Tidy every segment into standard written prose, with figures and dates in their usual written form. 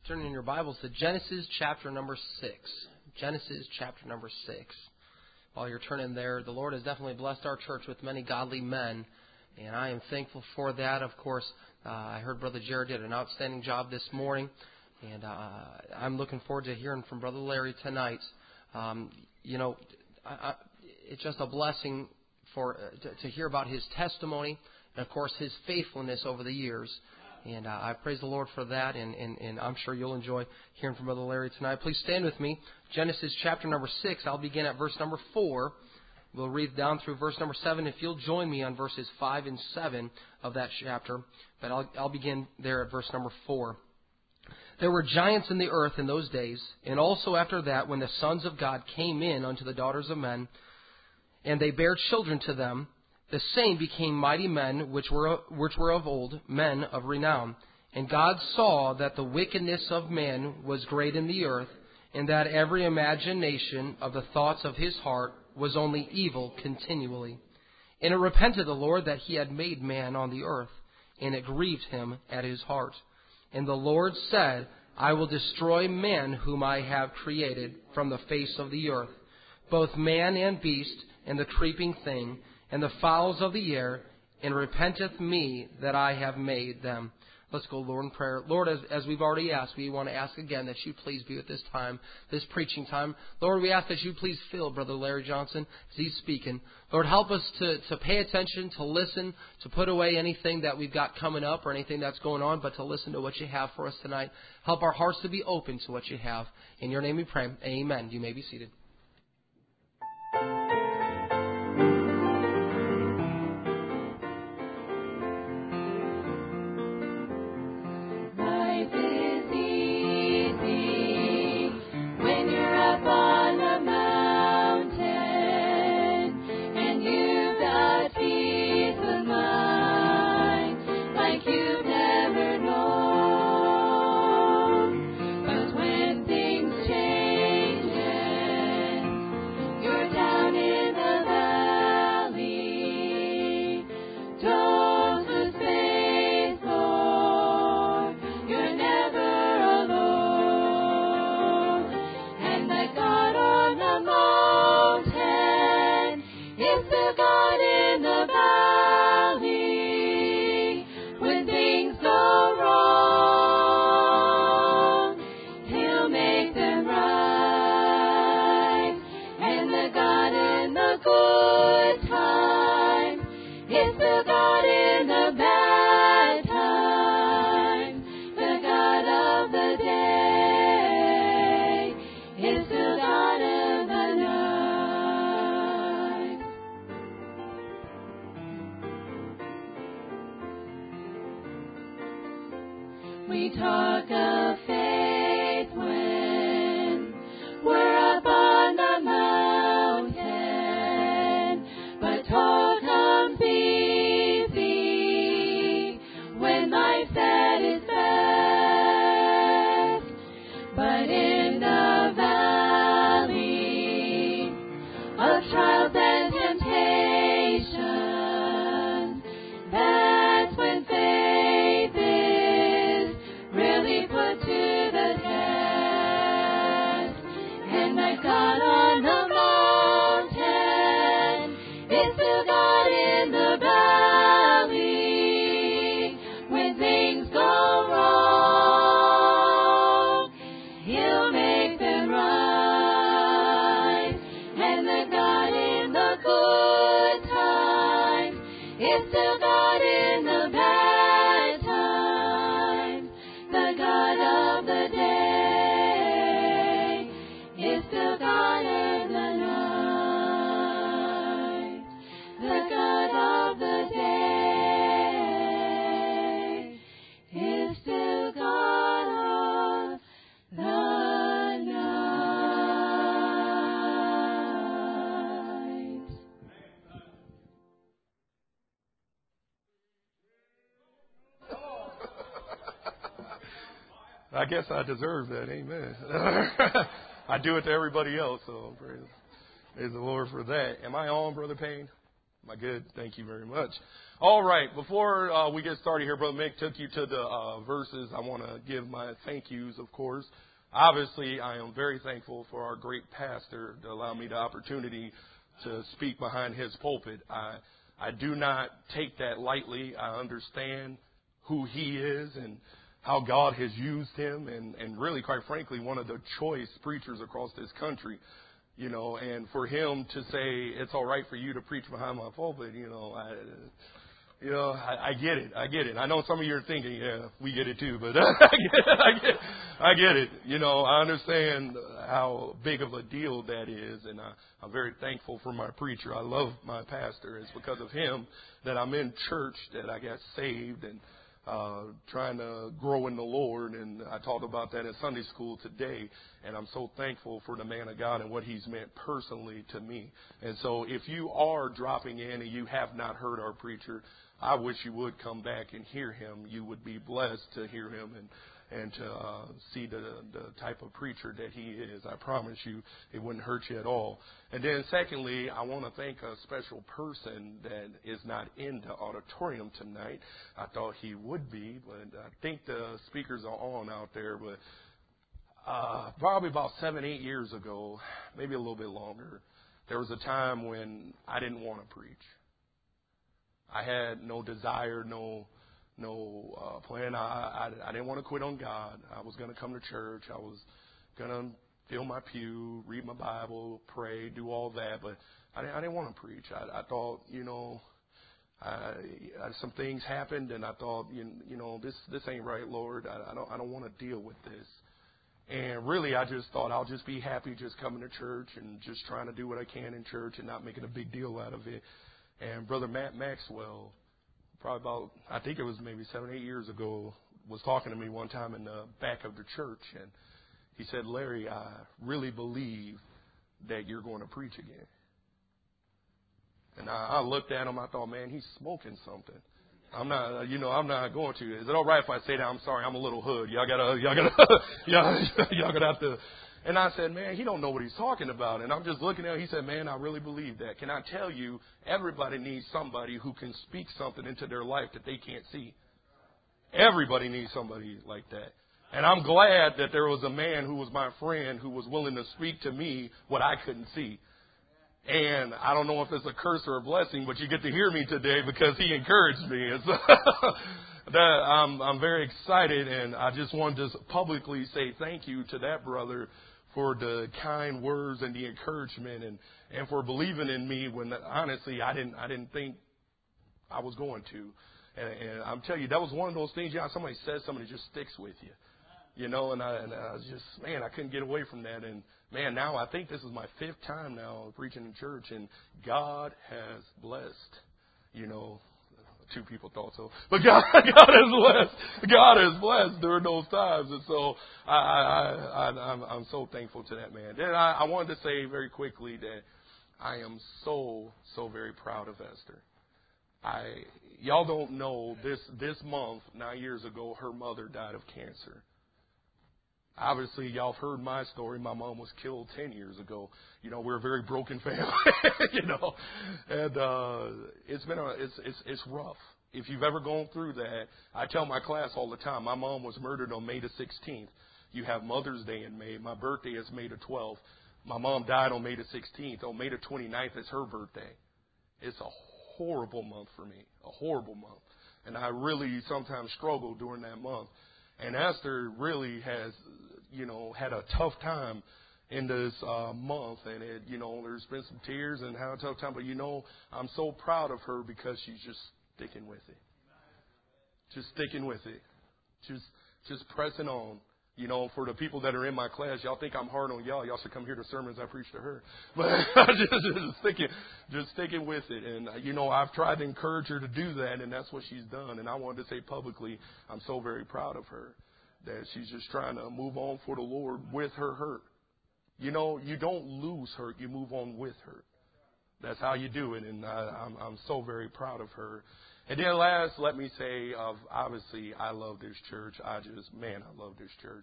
Turning in your Bibles to Genesis chapter number 6. Genesis chapter number 6. While you're turning there, the Lord has definitely blessed our church with many godly men, and I am thankful for that. Of course, I heard Brother Jared did an outstanding job this morning, and I'm looking forward to hearing from Brother Larry tonight. It's just a blessing to hear about his testimony and, of course, his faithfulness over the years. And I praise the Lord for that, and I'm sure you'll enjoy hearing from Brother Larry tonight. Please stand with me. Genesis chapter number 6. I'll begin at verse number 4. We'll read down through verse number 7. If you'll join me on verses 5 and 7 of that chapter. But I'll begin there at verse number 4. There were giants in the earth in those days, and also after that, when the sons of God came in unto the daughters of men, and they bare children to them, the same became mighty men which were of old, men of renown. And God saw that the wickedness of man was great in the earth, and that every imagination of the thoughts of his heart was only evil continually. And it repented the Lord that he had made man on the earth, and it grieved him at his heart. And the Lord said, I will destroy man whom I have created from the face of the earth, both man and beast, and the creeping thing, and the fowls of the air, and repenteth me that I have made them. Let's go, Lord, in prayer. Lord, as we've already asked, we want to ask again that you please be with this time, this preaching time. Lord, we ask that you please fill Brother Larry Johnson as he's speaking. Lord, help us to pay attention, to listen, to put away anything that we've got coming up or anything that's going on, but to listen to what you have for us tonight. Help our hearts to be open to what you have. In your name we pray. Amen. You may be seated. We talk of faith when we're up on the mountain, but talk comes easy when life's at its best. But in the valley of trials and temptations, that's when faith is really put to the test. And that God on the mountain is still God in the valley. When things go wrong, He'll make them right. And that God in the good times is still God in the bad times. The God of the day is still God in the night. The God of the day is still God of the night. I guess I deserve that. Amen. I do it to everybody else, so praise the Lord for that. Am I on, Brother Payne? Am I good? Thank you very much. All right. Before we get started here, Brother Mick took you to the verses. I want to give my thank yous, of course. Obviously, I am very thankful for our great pastor to allow me the opportunity to speak behind his pulpit. I do not take that lightly. I understand who he is and how God has used him and really, quite frankly, one of the choice preachers across this country. You know, and for him to say it's all right for you to preach behind my pulpit, I get it. I get it. I know some of you are thinking, yeah, we get it too, but I get it. You know, I understand how big of a deal that is, and I'm very thankful for my preacher. I love my pastor. It's because of him that I'm in church, that I got saved and trying to grow in the Lord, and I talked about that in Sunday school today, and I'm so thankful for the man of God and what he's meant personally to me. And so if you are dropping in and you have not heard our preacher, I wish you would come back and hear him. You would be blessed to hear him and to see the type of preacher that he is. I promise you it wouldn't hurt you at all. And then secondly, I want to thank a special person that is not in the auditorium tonight. I thought he would be, but I think the speakers are on out there. But probably about 7-8 years ago, maybe a little bit longer, there was a time when I didn't want to preach. I had no desire, no plan. I didn't want to quit on God. I was going to come to church. I was going to fill my pew, read my Bible, pray, do all that. But I didn't want to preach. I thought, some things happened, and I thought, this ain't right, Lord. I don't want to deal with this. And really, I just thought I'll just be happy just coming to church and just trying to do what I can in church and not making a big deal out of it. And Brother Matt Maxwell, probably about, I think it was maybe 7-8 years ago, was talking to me one time in the back of the church. And he said, Larry, I really believe that you're going to preach again. And I looked at him. I thought, man, he's smoking something. I'm not going to. Is it all right if I say that? I'm sorry, I'm a little hood. Y'all gotta have to. And I said, man, he don't know what he's talking about. And I'm just looking at him. He said, man, I really believe that. Can I tell you, everybody needs somebody who can speak something into their life that they can't see. Everybody needs somebody like that. And I'm glad that there was a man who was my friend who was willing to speak to me what I couldn't see. And I don't know if it's a curse or a blessing, but you get to hear me today because he encouraged me. And so I'm very excited, and I just wanted to publicly say thank you to that brother for the kind words and the encouragement and for believing in me when honestly I didn't think I was going to. And I'm telling you, that was one of those things, somebody says something that just sticks with you. And I was just, man, I couldn't get away from that. And man, now I think this is my 5th time now preaching in church, and God has blessed, 2 people thought so, but God has blessed during those times. And so I'm so thankful to that man. Then I wanted to say very quickly that I am so very proud of Esther. Y'all don't know this month, 9 years ago, her mother died of cancer. Obviously, y'all have heard my story. My mom was killed 10 years ago. We're a very broken family, and it's rough. If you've ever gone through that, I tell my class all the time, my mom was murdered on May the 16th. You have Mother's Day in May. My birthday is May the 12th. My mom died on May the 16th. On May the 29th is her birthday. It's a horrible month for me, a horrible month. And I really sometimes struggle during that month. And Esther really has, had a tough time in this month. And, there's been some tears and had a tough time. But, I'm so proud of her because she's just sticking with it. Just sticking with it. Just pressing on. For the people that are in my class, y'all think I'm hard on y'all. Y'all should come hear the sermons I preach to her. But just sticking with it. And, I've tried to encourage her to do that, and that's what she's done. And I wanted to say publicly, I'm so very proud of her, that she's just trying to move on for the Lord with her hurt. You don't lose hurt. You move on with hurt. That's how you do it. And I'm so very proud of her. And then last, let me say, obviously, I love this church. I love this church.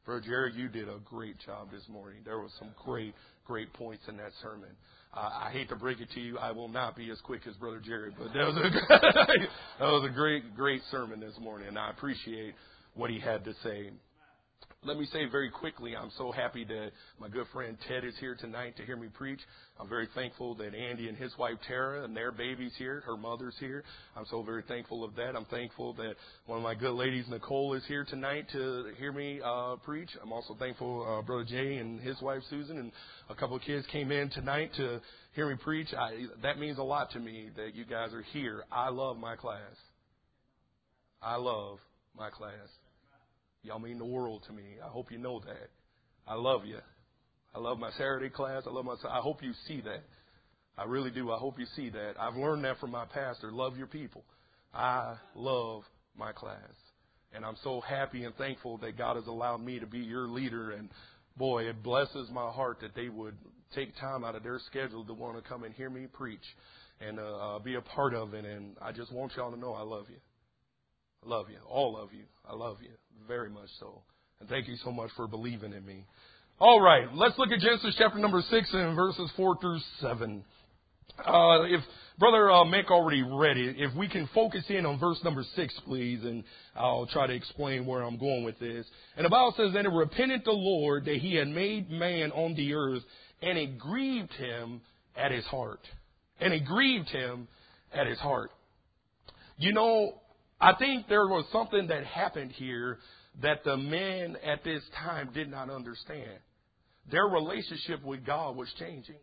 Brother Jerry, you did a great job this morning. There was some great points in that sermon. I hate to break it to you, I will not be as quick as Brother Jerry, but that was a great sermon this morning, and I appreciate what he had to say. Let me say very quickly, I'm so happy that my good friend Ted is here tonight to hear me preach. I'm very thankful that Andy and his wife Tara and their baby's here. Her mother's here. I'm so very thankful of that. I'm thankful that one of my good ladies, Nicole, is here tonight to hear me preach. I'm also thankful Brother Jay and his wife Susan and a couple of kids came in tonight to hear me preach. That means a lot to me that you guys are here. I love my class. I love my class. Y'all mean the world to me. I hope you know that. I love you. I love my Saturday class. I hope you see that. I really do. I hope you see that. I've learned that from my pastor. Love your people. I love my class. And I'm so happy and thankful that God has allowed me to be your leader. And boy, it blesses my heart that they would take time out of their schedule to want to come and hear me preach and be a part of it. And I just want y'all to know I love you. I love you. All of you. I love you. Very much so. And thank you so much for believing in me. All right. Let's look at Genesis chapter number 6 and verses 4 through 7. If Brother Mick already read it, if we can focus in on verse number 6, please, and I'll try to explain where I'm going with this. And the Bible says, "And it repented the Lord that he had made man on the earth, and it grieved him at his heart." And it grieved him at his heart. You know, I think there was something that happened here that the men at this time did not understand. Their relationship with God was changing.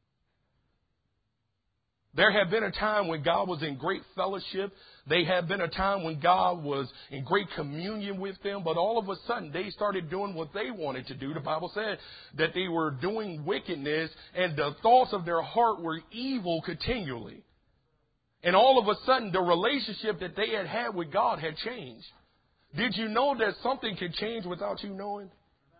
There had been a time when God was in great fellowship. They had been a time when God was in great communion with them. But all of a sudden, they started doing what they wanted to do. The Bible said that they were doing wickedness and the thoughts of their heart were evil continually. And all of a sudden, the relationship that they had with God had changed. Did you know that something can change without you knowing?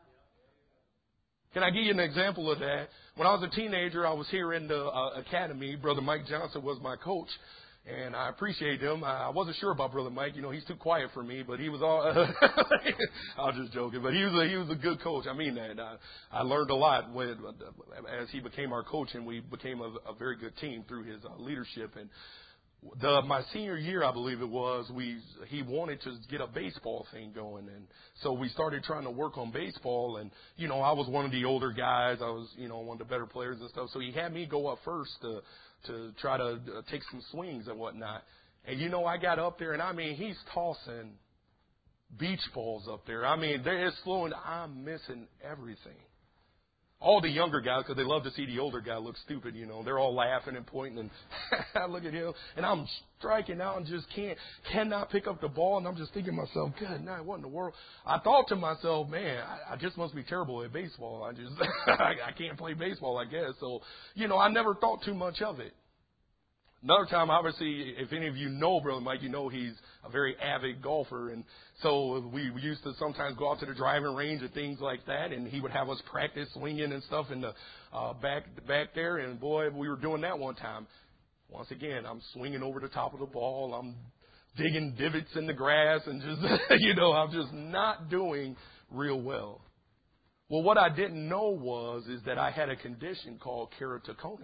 Can I give you an example of that? When I was a teenager, I was here in the academy. Brother Mike Johnson was my coach, and I appreciate him. I wasn't sure about Brother Mike. You know, he's too quiet for me, but he was all... I was just joking, but he was a good coach. I mean that. I learned a lot as he became our coach, and we became a very good team through his leadership. And my senior year, I believe it was, he wanted to get a baseball thing going. And so we started trying to work on baseball. And, you know, I was one of the older guys. I was, you know, one of the better players and stuff. So he had me go up first to try to take some swings and whatnot. And, you know, I got up there, and, I mean, he's tossing beach balls up there. I mean, it's slowing. I'm missing everything. All the younger guys, because they love to see the older guy look stupid, you know. They're all laughing and pointing, and I look at him, and I'm striking out and just cannot pick up the ball. And I'm just thinking to myself, good night, what in the world? I thought to myself, man, I just must be terrible at baseball. I can't play baseball, I guess. So, you know, I never thought too much of it. Another time, obviously, if any of you know Brother Mike, you know he's a very avid golfer. And so we used to sometimes go out to the driving range and things like that. And he would have us practice swinging and stuff in the back there. And, boy, we were doing that one time. Once again, I'm swinging over the top of the ball. I'm digging divots in the grass and just, you know, I'm just not doing real well. Well, what I didn't know is that I had a condition called keratoconus.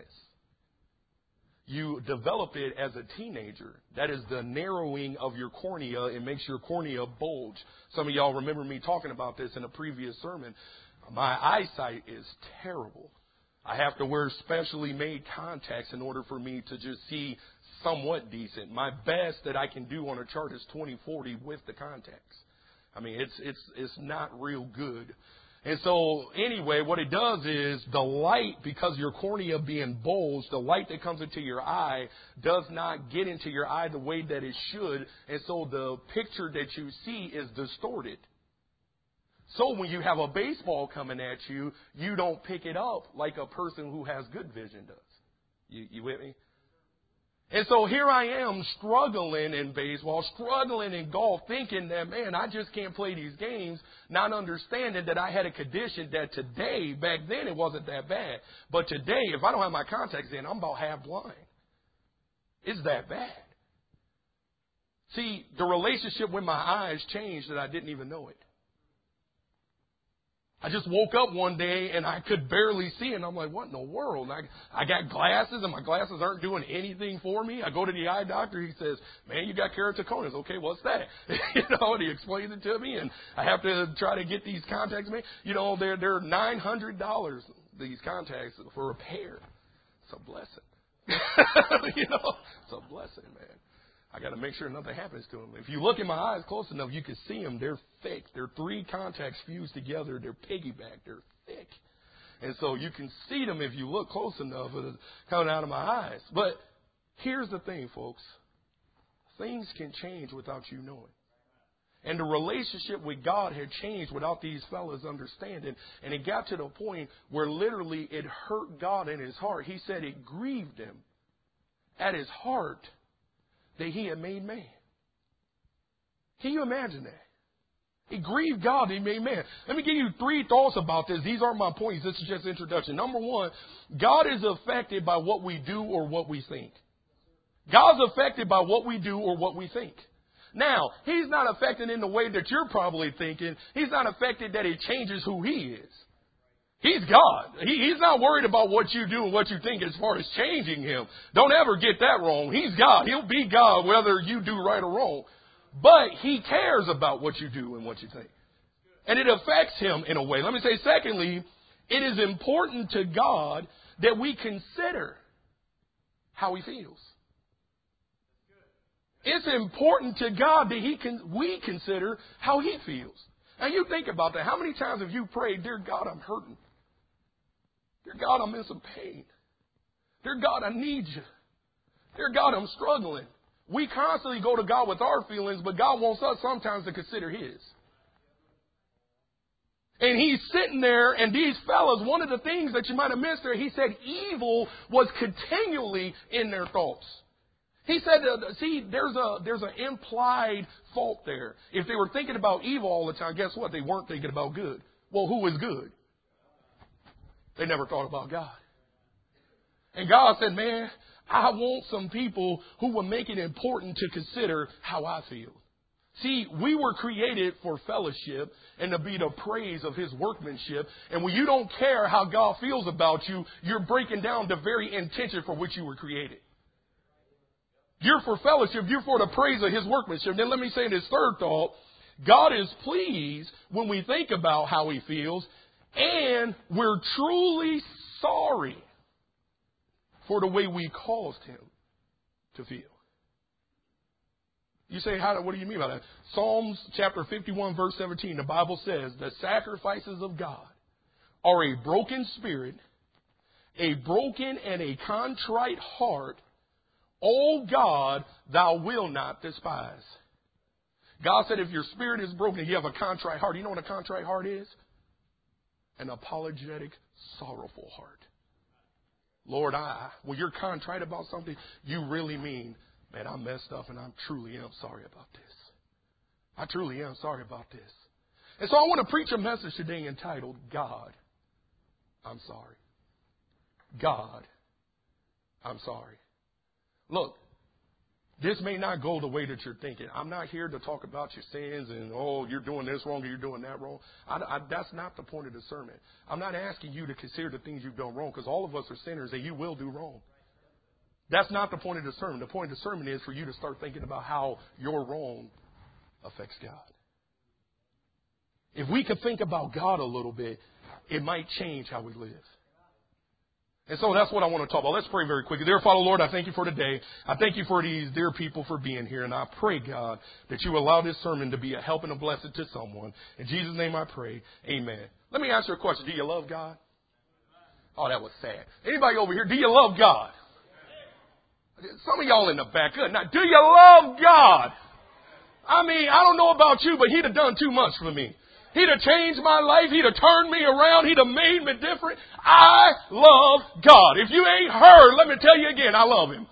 You develop it as a teenager. That is the narrowing of your cornea. It makes your cornea bulge. Some of y'all remember me talking about this in a previous sermon. My eyesight is terrible. I have to wear specially made contacts in order for me to just see somewhat decent. My best that I can do on a chart is 20/40 with the contacts. I mean, it's not real good. And so, anyway, what it does is the light, because your cornea being bulged, the light that comes into your eye does not get into your eye the way that it should. And so the picture that you see is distorted. So when you have a baseball coming at you, you don't pick it up like a person who has good vision does. You with me? And so here I am struggling in baseball, struggling in golf, thinking that, man, I just can't play these games, not understanding that I had a condition that today, back then it wasn't that bad. But today, if I don't have my contacts in, I'm about half blind. It's that bad. See, the relationship with my eyes changed that I didn't even know it. I just woke up one day and I could barely see, and I'm like, what in the world? And I got glasses, and my glasses aren't doing anything for me. I go to the eye doctor. He says, man, you got keratoconus. Okay, what's that? And he explains it to me, and I have to try to get these contacts made. They're $900, these contacts, for a pair. It's a blessing. It's a blessing, man. I got to make sure nothing happens to them. If you look in my eyes close enough, you can see them. They're thick. They're 3 contacts fused together. They're piggyback. They're thick. And so you can see them if you look close enough. It's coming out of my eyes. But here's the thing, folks. Things can change without you knowing. And the relationship with God had changed without these fellas understanding. And it got to the point where literally it hurt God in his heart. He said it grieved him at his heart that he had made man. Can you imagine that? It grieved God that he made man. Let me give you 3 thoughts about this. These aren't my points. This is just introduction. Number 1, God is affected by what we do or what we think. God's affected by what we do or what we think. Now, he's not affected in the way that you're probably thinking. He's not affected that it changes who he is. He's God. He's not worried about what you do and what you think as far as changing him. Don't ever get that wrong. He's God. He'll be God whether you do right or wrong. But he cares about what you do and what you think. And it affects him in a way. Let me say, secondly, it is important to God that we consider how he feels. It's important to God that we consider how he feels. Now you think about that. How many times have you prayed, dear God, I'm hurting. Dear God, I'm in some pain. Dear God, I need you. Dear God, I'm struggling. We constantly go to God with our feelings, but God wants us sometimes to consider his. And he's sitting there, and these fellas, one of the things that you might have missed there, he said evil was continually in their thoughts. He said, see, there's an implied fault there. If they were thinking about evil all the time, guess what? They weren't thinking about good. Well, who is good? They never thought about God. And God said, man, I want some people who will make it important to consider how I feel. See, we were created for fellowship and to be the praise of his workmanship. And when you don't care how God feels about you, you're breaking down the very intention for which you were created. You're for fellowship. You're for the praise of his workmanship. Then let me say this third thought. God is pleased when we think about how he feels, and we're truly sorry for the way we caused him to feel. You say, what do you mean by that? Psalms chapter 51, verse 17, the Bible says, the sacrifices of God are a broken spirit, a broken and a contrite heart. O God, thou wilt not despise. God said if your spirit is broken, you have a contrite heart. You know what a contrite heart is? An apologetic, sorrowful heart. Lord, when you're contrite about something, you really mean, man, I messed up and I truly am sorry about this. I truly am sorry about this. And so I want to preach a message today entitled, God, I'm sorry. God, I'm sorry. Look, this may not go the way that you're thinking. I'm not here to talk about your sins and, you're doing this wrong or you're doing that wrong. That's not the point of the sermon. I'm not asking you to consider the things you've done wrong, because all of us are sinners and you will do wrong. That's not the point of the sermon. The point of the sermon is for you to start thinking about how your wrong affects God. If we could think about God a little bit, it might change how we live. And so that's what I want to talk about. Let's pray very quickly. Dear Father, Lord, I thank you for today. I thank you for these dear people for being here. And I pray, God, that you allow this sermon to be a help and a blessing to someone. In Jesus' name I pray. Amen. Let me ask you a question. Do you love God? Oh, that was sad. Anybody over here, do you love God? Some of y'all in the back. Good. Now, do you love God? I mean, I don't know about you, but he'd have done too much for me. He'd have changed my life. He'd have turned me around. He'd have made me different. I love God. If you ain't heard, let me tell you again, I love him.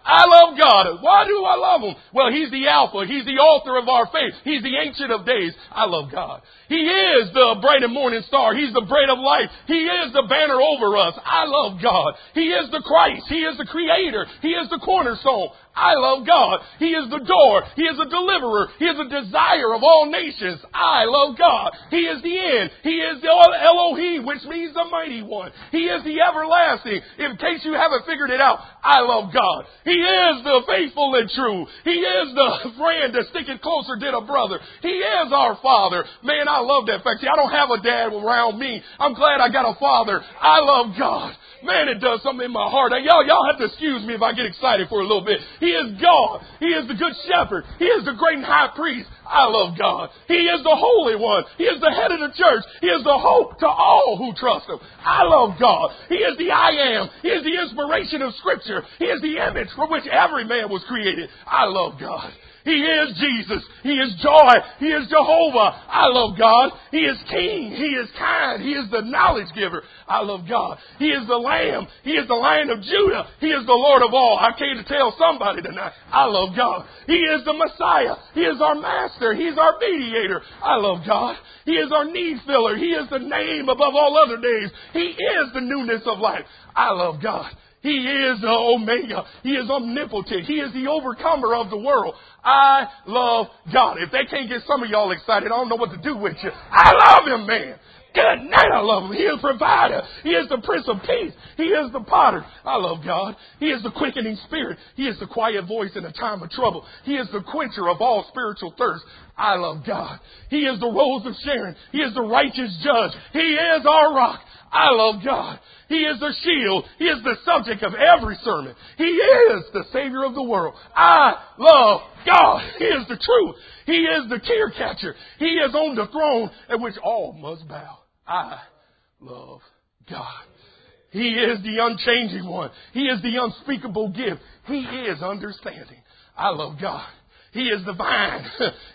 I love God. Why do I love Him? Well, He's the Alpha. He's the author of our faith. He's the Ancient of Days. I love God. He is the bright and morning star. He's the bread of life. He is the banner over us. I love God. He is the Christ. He is the Creator. He is the cornerstone. I love God. He is the door. He is a deliverer. He is the desire of all nations. I love God. He is the end. He is the Elohim, which means the mighty one. He is the everlasting. In case you haven't figured it out, I love God. He is the faithful and true. He is the friend that's sticking closer than a brother. He is our Father. Man, I love that fact. See, I don't have a dad around me. I'm glad I got a father. I love God. Man, it does something in my heart. Y'all have to excuse me if I get excited for a little bit. He is God. He is the good shepherd. He is the great and high priest. I love God. He is the Holy One. He is the head of the church. He is the hope to all who trust Him. I love God. He is the I am. He is the inspiration of Scripture. He is the image for which every man was created. I love God. He is Jesus. He is joy. He is Jehovah. I love God. He is King. He is kind. He is the knowledge giver. I love God. He is the Lamb. He is the Lion of Judah. He is the Lord of all. I came to tell somebody tonight, I love God. He is the Messiah. He is our Master. He is our mediator. I love God. He is our need filler. He is the name above all other names. He is the newness of life. I love God. He is the Omega. He is omnipotent. He is the overcomer of the world. I love God. If they can't get some of y'all excited, I don't know what to do with you. I love Him, man. Good night, I love Him. He is provider. He is the Prince of Peace. He is the potter. I love God. He is the quickening spirit. He is the quiet voice in a time of trouble. He is the quencher of all spiritual thirst. I love God. He is the rose of Sharon. He is the righteous judge. He is our rock. I love God. He is the shield. He is the subject of every sermon. He is the Savior of the world. I love God. He is the truth. He is the tear catcher. He is on the throne at which all must bow. I love God. He is the unchanging one. He is the unspeakable gift. He is understanding. I love God. He is the vine.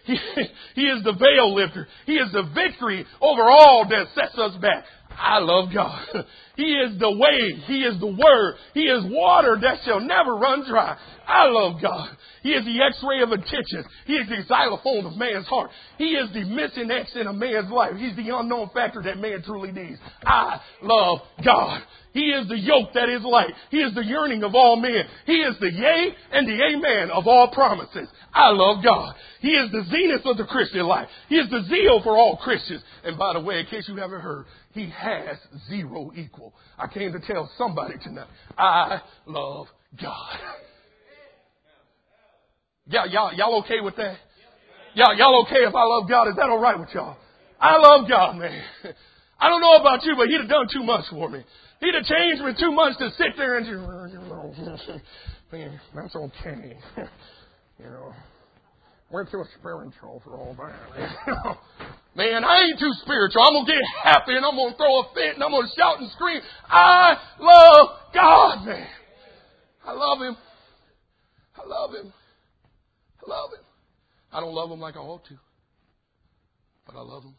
He is the veil lifter. He is the victory over all that sets us back. I love God. He is the way. He is the word. He is water that shall never run dry. I love God. He is the x-ray of attention. He is the xylophone of man's heart. He is the missing X in a man's life. He's the unknown factor that man truly needs. I love God. He is the yoke that is light. He is the yearning of all men. He is the yea and the amen of all promises. I love God. He is the zenith of the Christian life. He is the zeal for all Christians. And by the way, in case you haven't heard, He has zero equal. I came to tell somebody tonight, I love God. Y'all okay with that? Y'all okay if I love God? Is that all right with y'all? I love God, man. I don't know about you, but He'd have done too much for me. He'd have changed me too much to sit there and just, man, that's okay. You know, we're too spiritual for all that. Man, I ain't too spiritual. I'm going to get happy and I'm going to throw a fit and I'm going to shout and scream. I love God, man. I love Him. I love Him. I love Him. I don't love Him like I ought to, but I love Him.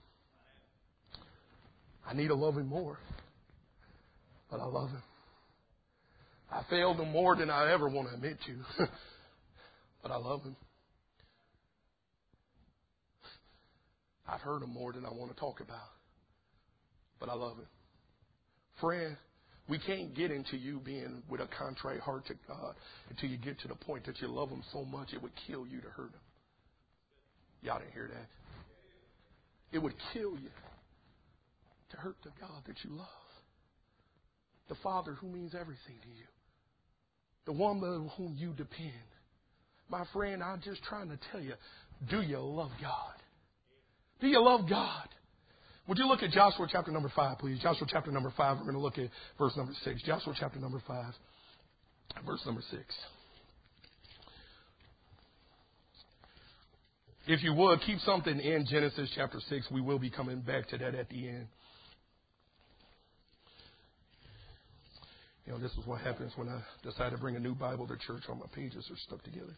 I need to love Him more, but I love Him. I failed Him more than I ever want to admit to, but I love Him. I've heard Him more than I want to talk about, but I love Him. Friend, we can't get into you being with a contrite heart to God until you get to the point that you love Him so much it would kill you to hurt Him. Y'all didn't hear that? It would kill you to hurt the God that you love. The Father who means everything to you. The one on whom you depend. My friend, I'm just trying to tell you, do you love God? Do you love God? Would you look at Joshua chapter number 5, please? Joshua chapter number 5. We're going to look at verse number 6. Joshua chapter number 5, verse number 6. If you would, keep something in Genesis chapter 6. We will be coming back to that at the end. You know, this is what happens when I decide to bring a new Bible to church. All my pages are stuck together.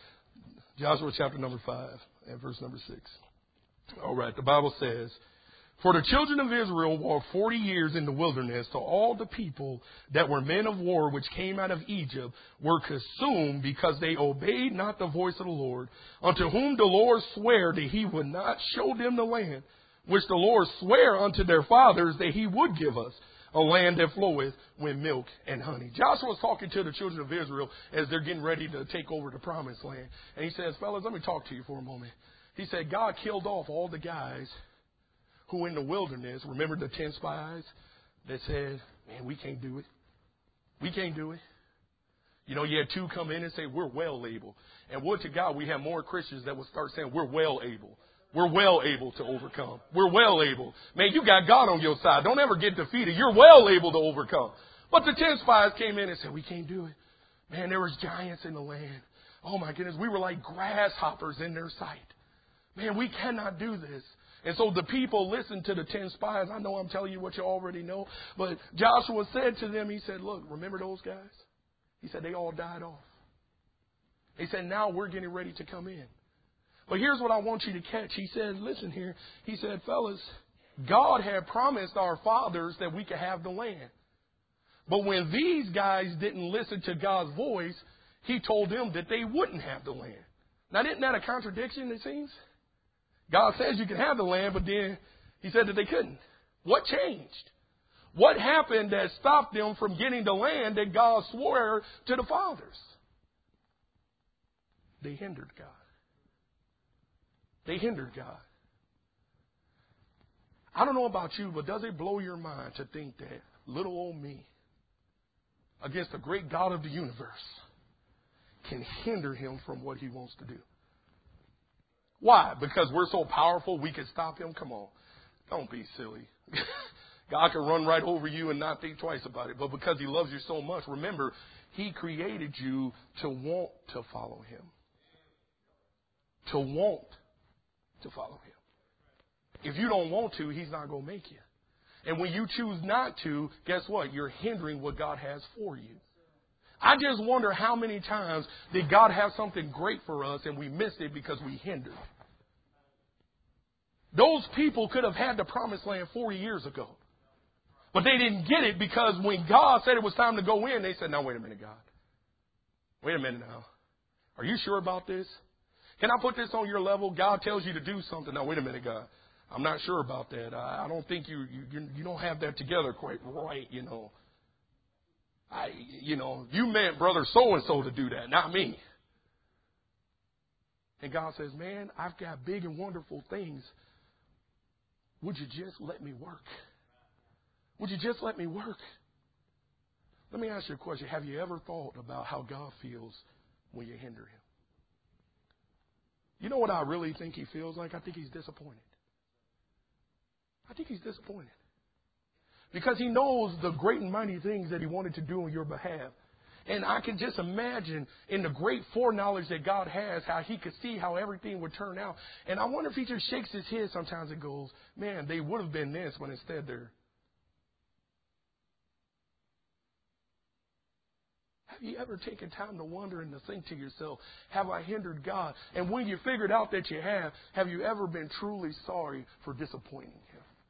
Joshua chapter number 5 and verse number 6. All right, the Bible says, For the children of Israel walked 40 years in the wilderness, till all the people that were men of war which came out of Egypt were consumed, because they obeyed not the voice of the Lord, unto whom the Lord sware that he would not show them the land, which the Lord sware unto their fathers that he would give us, a land that floweth with milk and honey. Joshua was talking to the children of Israel as they're getting ready to take over the promised land. And he says, fellas, let me talk to you for a moment. He said, God killed off all the guys who in the wilderness, remember the 10 spies that said, man, we can't do it. We can't do it. You know, you had 2 come in and say, we're well able. And would to God, we have more Christians that will start saying, we're well able. We're well able to overcome. We're well able. Man, you got God on your side. Don't ever get defeated. You're well able to overcome. But the 10 spies came in and said, we can't do it. Man, there was giants in the land. Oh my goodness, we were like grasshoppers in their sight. Man, we cannot do this. And so the people listened to the 10 spies. I know I'm telling you what you already know. But Joshua said to them, he said, look, remember those guys? He said, they all died off. He said, now we're getting ready to come in. But here's what I want you to catch. He said, listen here. He said, fellas, God had promised our fathers that we could have the land. But when these guys didn't listen to God's voice, he told them that they wouldn't have the land. Now, isn't that a contradiction, it seems? God says you can have the land, but then he said that they couldn't. What changed? What happened that stopped them from getting the land that God swore to the fathers? They hindered God. They hindered God. I don't know about you, but does it blow your mind to think that little old me, against the great God of the universe, can hinder him from what he wants to do? Why? Because we're so powerful we can stop him? Come on. Don't be silly. God can run right over you and not think twice about it. But because he loves you so much, remember, he created you to want to follow him. To want to follow him. If you don't want to, he's not going to make you. And when you choose not to, guess what? You're hindering what God has for you. I just wonder how many times did God have something great for us and we missed it because we hindered. Those people could have had the promised land 40 years ago. But they didn't get it because when God said it was time to go in, they said, no, wait a minute, God. Wait a minute now. Are you sure about this? Can I put this on your level? God tells you to do something. Now, wait a minute, God. I'm not sure about that. I don't think you don't have that together quite right, you know. You meant brother so-and-so to do that, not me. And God says, man, I've got big and wonderful things. Would you just let me work? Would you just let me work? Let me ask you a question. Have you ever thought about how God feels when you hinder him? You know what I really think he feels like? I think he's disappointed. I think he's disappointed. Because he knows the great and mighty things that he wanted to do on your behalf. And I can just imagine in the great foreknowledge that God has, how he could see how everything would turn out. And I wonder if he just shakes his head sometimes and goes, man, they would have been this, but instead they're. Have you ever taken time to wonder and to think to yourself, have I hindered God? And when you figured out that you have you ever been truly sorry for disappointing him?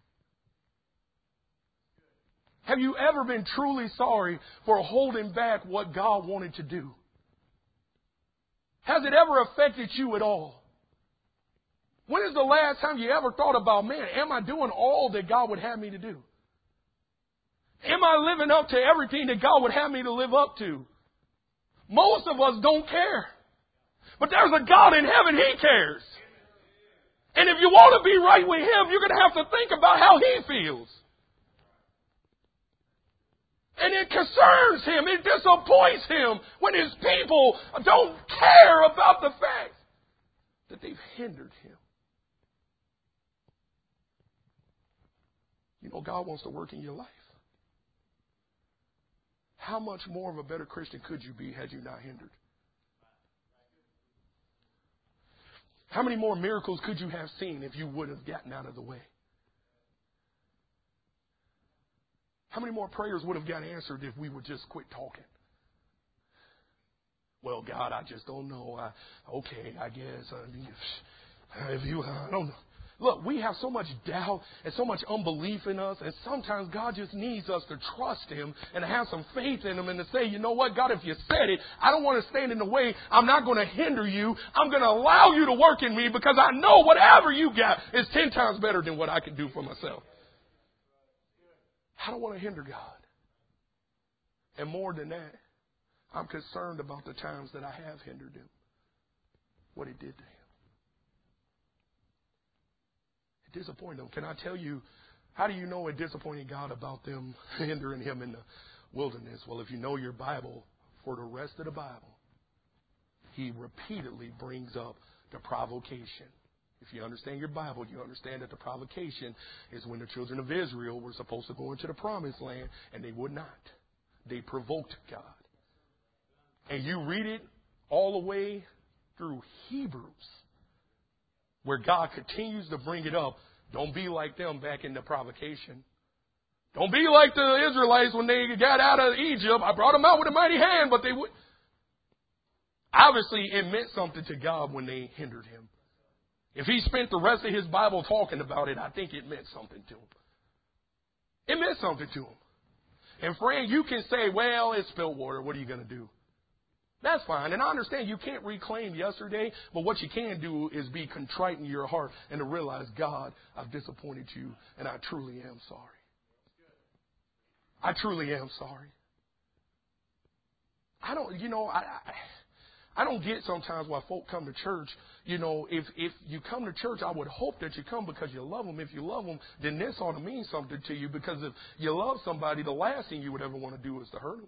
Have you ever been truly sorry for holding back what God wanted to do? Has it ever affected you at all? When is the last time you ever thought about, man, am I doing all that God would have me to do? Am I living up to everything that God would have me to live up to? Most of us don't care. But there's a God in heaven, he cares. And if you want to be right with him, you're going to have to think about how he feels. And it concerns him, it disappoints him when his people don't care about the fact that they've hindered him. You know, God wants to work in your life. How much more of a better Christian could you be had you not hindered? How many more miracles could you have seen if you would have gotten out of the way? How many more prayers would have got answered if we would just quit talking? Well, God, I just don't know. I guess. I don't know. Look, we have so much doubt and so much unbelief in us, and sometimes God just needs us to trust Him and to have some faith in Him and to say, you know what, God, if you said it, I don't want to stand in the way. I'm not going to hinder you. I'm going to allow you to work in me because I know whatever you got is 10 times better than what I can do for myself. I don't want to hinder God. And more than that, I'm concerned about the times that I have hindered Him, what He did to Him. Disappoint them. Can I tell you, how do you know it disappointed God about them hindering Him in the wilderness? Well, if you know your Bible, for the rest of the Bible, He repeatedly brings up the provocation. If you understand your Bible, you understand that the provocation is when the children of Israel were supposed to go into the promised land, and they would not. They provoked God. And you read it all the way through Hebrews, where God continues to bring it up. Don't be like them back in the provocation. Don't be like the Israelites when they got out of Egypt. I brought them out with a mighty hand, but they would. Obviously, it meant something to God when they hindered Him. If He spent the rest of His Bible talking about it, I think it meant something to Him. It meant something to Him. And friend, you can say, well, it's spilled water. What are you going to do? That's fine. And I understand you can't reclaim yesterday, but what you can do is be contrite in your heart and to realize, God, I've disappointed you, and I truly am sorry. I truly am sorry. I don't get sometimes why folk come to church. If you come to church, I would hope that you come because you love them. If you love them, then this ought to mean something to you, because if you love somebody, the last thing you would ever want to do is to hurt them.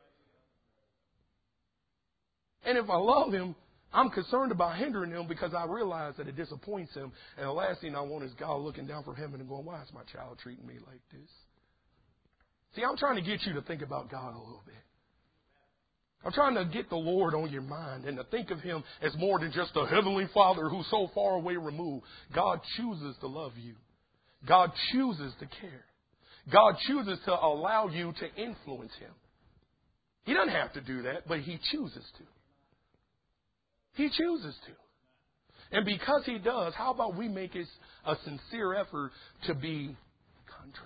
And if I love him, I'm concerned about hindering him because I realize that it disappoints him. And the last thing I want is God looking down from heaven and going, why is my child treating me like this? See, I'm trying to get you to think about God a little bit. I'm trying to get the Lord on your mind and to think of Him as more than just a heavenly Father who's so far away removed. God chooses to love you. God chooses to care. God chooses to allow you to influence Him. He doesn't have to do that, but He chooses to. He chooses to. And because He does, how about we make it a sincere effort to be contrite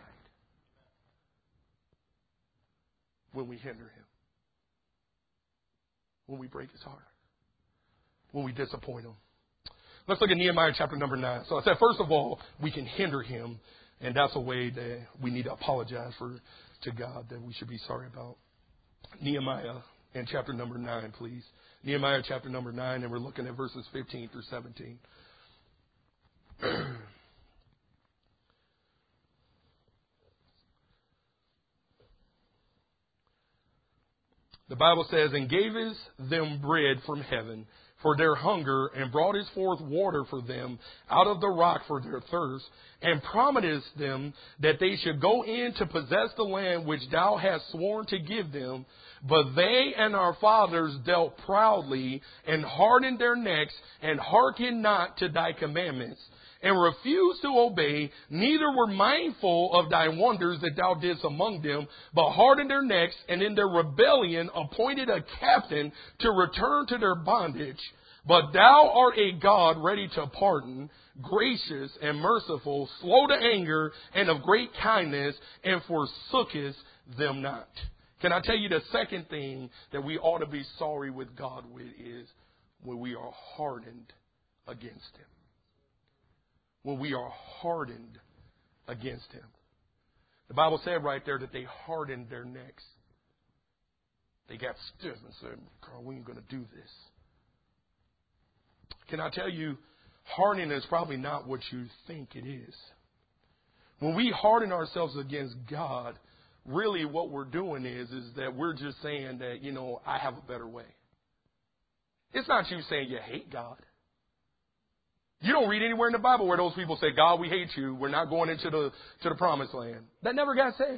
when we hinder Him, when we break His heart, when we disappoint Him. Let's look at Nehemiah chapter number 9. So I said, first of all, we can hinder Him, and that's a way that we need to apologize to God, that we should be sorry about. Nehemiah in chapter number 9, please. Nehemiah chapter number 9, and we're looking at verses 15 through 17. The Bible says, and gavest them bread from heaven for their hunger, and broughtest forth water for them out of the rock for their thirst, and promised them that they should go in to possess the land which thou hast sworn to give them. But they and our fathers dealt proudly, and hardened their necks, and hearkened not to thy commandments, and refused to obey, neither were mindful of thy wonders that thou didst among them, but hardened their necks, and in their rebellion appointed a captain to return to their bondage. But thou art a God ready to pardon, gracious and merciful, slow to anger, and of great kindness, and forsookest them not. Can I tell you the second thing that we ought to be sorry with God with is when we are hardened against Him. When we are hardened against Him. The Bible said right there that they hardened their necks. They got stiff and said, Carl, we ain't going to do this. Can I tell you, hardening is probably not what you think it is. When we harden ourselves against God, really what we're doing is that we're just saying that, I have a better way. It's not you saying you hate God. You don't read anywhere in the Bible where those people say, God, we hate you. We're not going into the promised land. That never got said.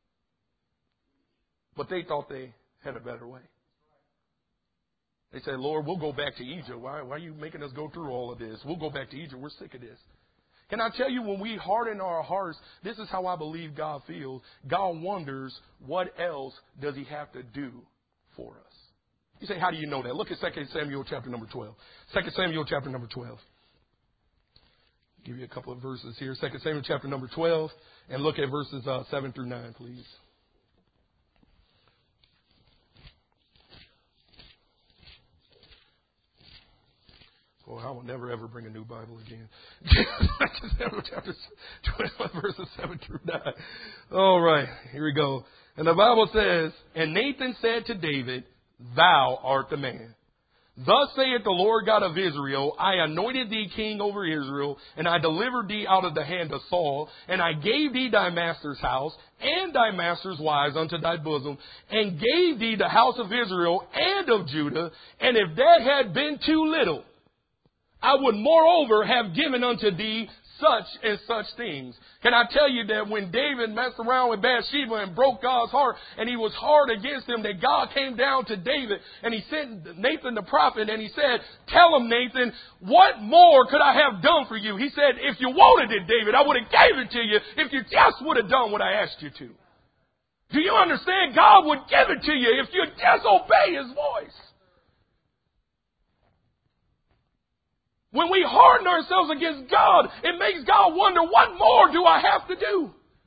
But they thought they had a better way. They said, Lord, we'll go back to Egypt. Why are you making us go through all of this? We'll go back to Egypt. We're sick of this. Can I tell you, when we harden our hearts, this is how I believe God feels. God wonders, what else does He have to do for us? You say, how do you know that? Look at 2 Samuel chapter number 12. 2 Samuel chapter number 12. Give you a couple of verses here. 2 Samuel chapter number 12. And look at verses 7 through 9, please. Boy, I will never, ever bring a new Bible again. 2 Samuel chapter 12, verses 7 through 9. All right, here we go. And the Bible says, And Nathan said to David, Thou art the man. Thus saith the Lord God of Israel, I anointed thee king over Israel, and I delivered thee out of the hand of Saul, and I gave thee thy master's house, and thy master's wives unto thy bosom, and gave thee the house of Israel and of Judah, and if that had been too little, I would moreover have given unto thee such and such things. Can I tell you that when David messed around with Bathsheba and broke God's heart and he was hard against him, that God came down to David and he sent Nathan the prophet and he said, Tell him, Nathan, what more could I have done for you? He said, if you wanted it, David, I would have gave it to you if you just would have done what I asked you to. Do you understand? God would give it to you if you just obey His voice. When we harden ourselves against God, it makes God wonder, what more do I have to do?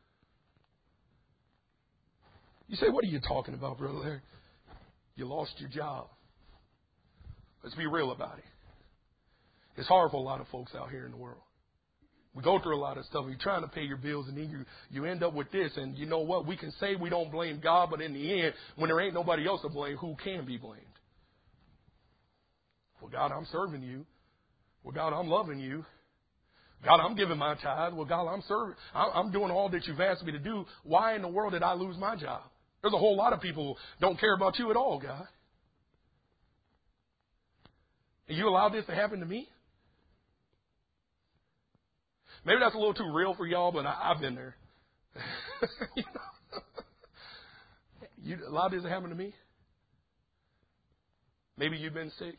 You say, what are you talking about, Brother Larry? You lost your job. Let's be real about it. It's hard for a lot of folks out here in the world. We go through a lot of stuff. You're trying to pay your bills, and then you end up with this. And you know what? We can say we don't blame God, but in the end, when there ain't nobody else to blame, who can be blamed? Well, God, I'm serving you. Well, God, I'm loving you. God, I'm giving my tithe. Well, God, I'm serving. I'm doing all that you've asked me to do. Why in the world did I lose my job? There's a whole lot of people who don't care about you at all, God. And you allowed this to happen to me? Maybe that's a little too real for y'all, but I've been there. You allowed this to happen to me? Maybe you've been sick.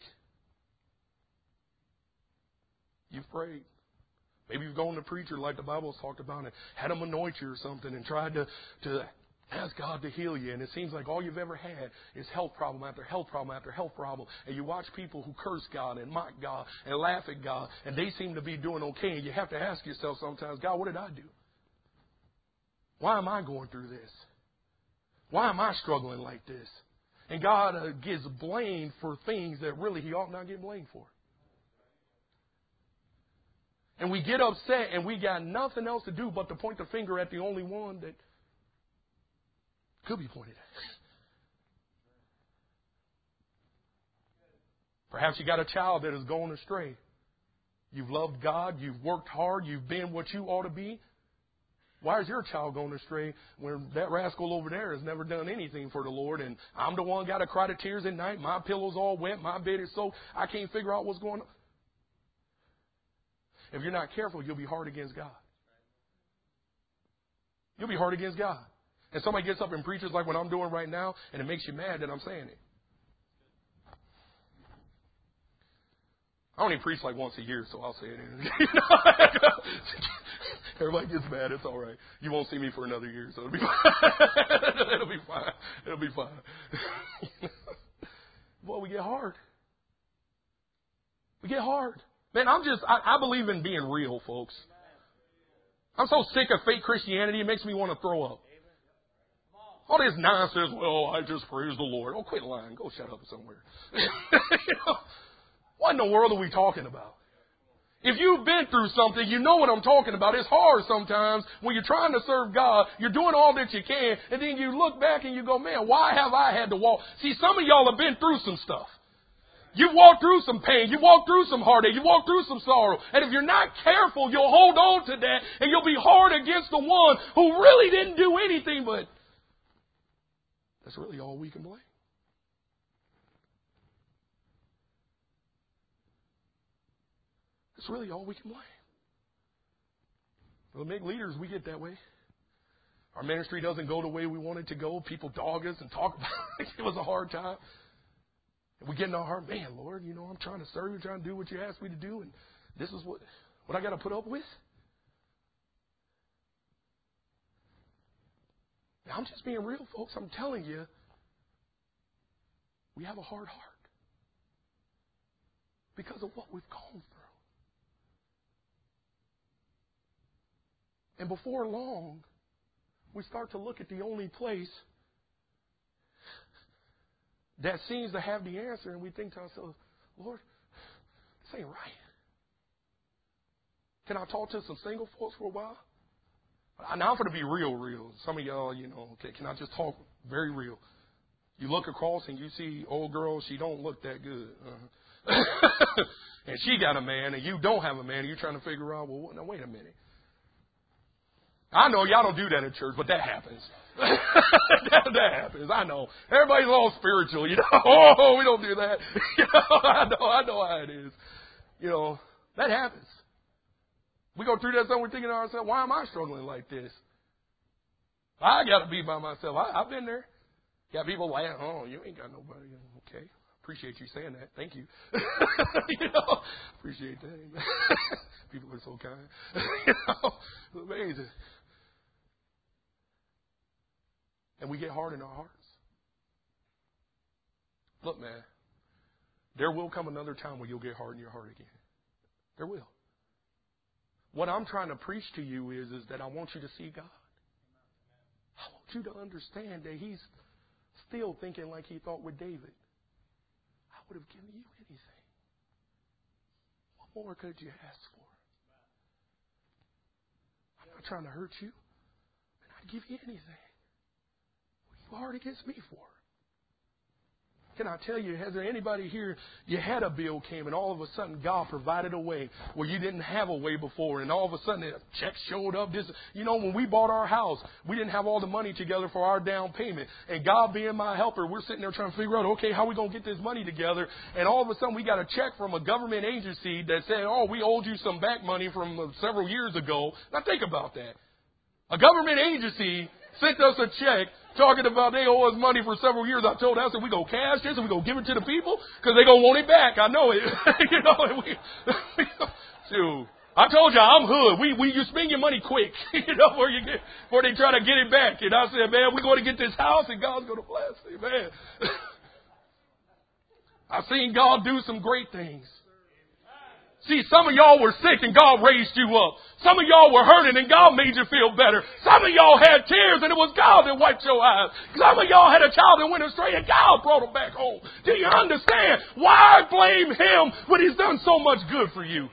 You've prayed. Maybe you've gone to a preacher like the Bible's talked about and had him anoint you or something and tried to ask God to heal you. And it seems like all you've ever had is health problem after health problem after health problem. And you watch people who curse God and mock God and laugh at God, and they seem to be doing okay. And you have to ask yourself sometimes, God, what did I do? Why am I going through this? Why am I struggling like this? And God gets blamed for things that really He ought not get blamed for. And we get upset and we got nothing else to do but to point the finger at the only one that could be pointed at. Perhaps you got a child that has gone astray. You've loved God. You've worked hard. You've been what you ought to be. Why is your child going astray when that rascal over there has never done anything for the Lord? And I'm the one got to cry to tears at night. My pillow's all wet. My bed is soaked. I can't figure out what's going on. If you're not careful, you'll be hard against God. You'll be hard against God. And somebody gets up and preaches like what I'm doing right now, and it makes you mad that I'm saying it. I only preach like once a year, so I'll say it. Everybody gets mad. It's all right. You won't see me for another year, so it'll be fine. It'll be fine. It'll be fine. Boy, we get hard. We get hard. Man, I believe in being real, folks. I'm so sick of fake Christianity, it makes me want to throw up. All this nonsense, well, I just praise the Lord. Oh, quit lying. Go shut up somewhere. What in the world are we talking about? If you've been through something, you know what I'm talking about. It's hard sometimes when you're trying to serve God. You're doing all that you can, and then you look back and you go, man, why have I had to walk? See, some of y'all have been through some stuff. You walked through some pain. You walked through some heartache. You walked through some sorrow. And if you're not careful, you'll hold on to that and you'll be hard against the one who really didn't do anything, but that's really all we can blame. That's really all we can blame. Well, make leaders, we get that way. Our ministry doesn't go the way we want it to go. People dog us and talk about it. It was a hard time. And we get in our heart, man, Lord, I'm trying to serve you, trying to do what you asked me to do, and this is what I got to put up with? Now, I'm just being real, folks. I'm telling you, we have a hard heart because of what we've gone through. And before long, we start to look at the only place that seems to have the answer, and we think to ourselves, Lord, this ain't right. Can I talk to some single folks for a while? Now I'm going to be real. Some of y'all, okay, can I just talk very real? You look across and you see old girl, she don't look that good. And she got a man and you don't have a man and you're trying to figure out, well, now wait a minute. I know y'all don't do that in church, but that happens. that happens. I know. Everybody's all spiritual, Oh, we don't do that. I know how it is. That happens. We go through that stuff, we're thinking to ourselves, why am I struggling like this? I got to be by myself. I've been there. Got people like, oh, you ain't got nobody. Okay. Appreciate you saying that. Thank you. Appreciate that. People are so kind. It's amazing. And we get hard in our hearts. Look, man, there will come another time where you'll get hard in your heart again. There will. What I'm trying to preach to you is that I want you to see God. I want you to understand that He's still thinking like He thought with David. I would have given you anything. What more could you ask for? I'm not trying to hurt you, and I'd give you anything. What are you hard against me for? Can I tell you, has there anybody here, you had a bill came and all of a sudden God provided a way where you didn't have a way before, and all of a sudden a check showed up. When we bought our house, we didn't have all the money together for our down payment. And God being my helper, we're sitting there trying to figure out, okay, how are we going to get this money together? And all of a sudden we got a check from a government agency that said, oh, we owed you some back money from several years ago. Now think about that. A government agency sent us a check talking about they owe us money for several years. I told us that we go cash this and we go give it to the people because they gonna want it back. I know it. So I told you I'm hood. You spend your money quick, before they try to get it back. And I said, man, we're going to get this house and God's going to bless it, man. I've seen God do some great things. See, some of y'all were sick and God raised you up. Some of y'all were hurting and God made you feel better. Some of y'all had tears and it was God that wiped your eyes. Some of y'all had a child that went astray and God brought them back home. Do you understand? Why blame Him when He's done so much good for you?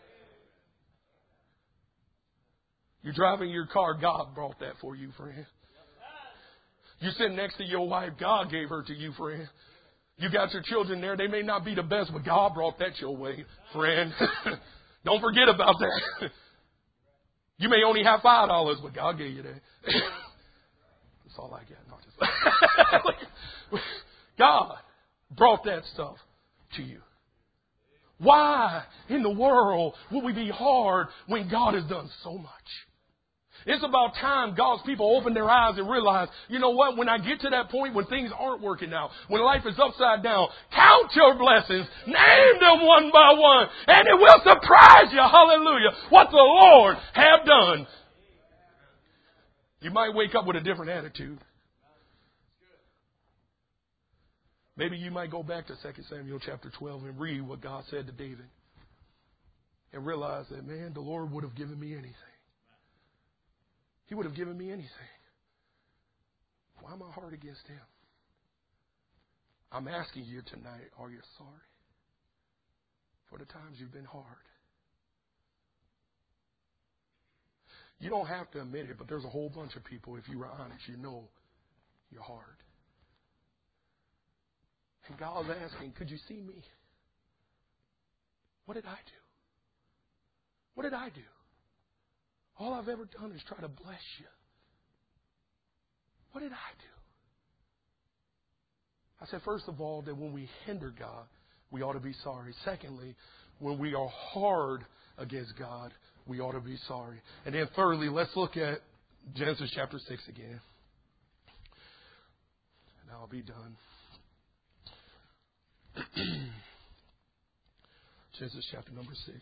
You're driving your car, God brought that for you, friend. You're sitting next to your wife, God gave her to you, friend. You got your children there. They may not be the best, but God brought that your way, friend. Don't forget about that. You may only have $5, but God gave you that. That's all I got. No, just God brought that stuff to you. Why in the world would we be hard when God has done so much? It's about time God's people open their eyes and realize, you know what, when I get to that point when things aren't working out, when life is upside down, count your blessings, name them one by one, and it will surprise you, hallelujah, what the Lord have done. You might wake up with a different attitude. Maybe you might go back to 2 Samuel chapter 12 and read what God said to David and realize that, man, the Lord would have given me anything. He would have given me anything. Why am I hard against Him? I'm asking you tonight, are you sorry for the times you've been hard? You don't have to admit it, but there's a whole bunch of people, if you were honest, you know you're hard. And God's asking, could you see me? What did I do? What did I do? All I've ever done is try to bless you. What did I do? I said, first of all, that when we hinder God, we ought to be sorry. Secondly, when we are hard against God, we ought to be sorry. And then thirdly, let's look at Genesis chapter 6 again. And I'll be done. Genesis chapter number 6.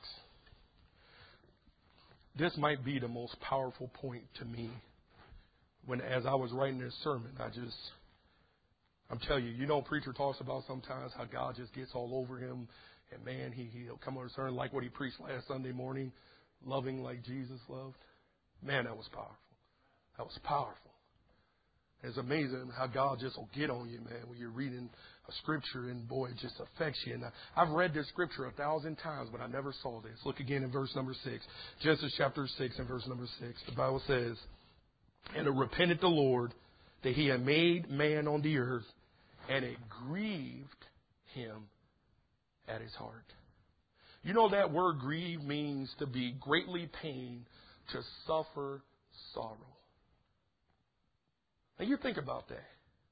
This might be the most powerful point to me when, as I was writing this sermon, I'm telling you, preacher talks about sometimes how God just gets all over him, and man, he'll come on a sermon like what he preached last Sunday morning, loving like Jesus loved. Man, that was powerful. That was powerful. It's amazing how God just will get on you, man, when you're reading a scripture, and boy, it just affects you. And I've read this scripture 1,000 times, but I never saw this. Look again in verse number 6. Genesis chapter 6 and verse number 6. The Bible says, "And it repented the Lord that he had made man on the earth, and it grieved him at his heart." You know that word grieve means to be greatly pained, to suffer sorrow. Now you think about that.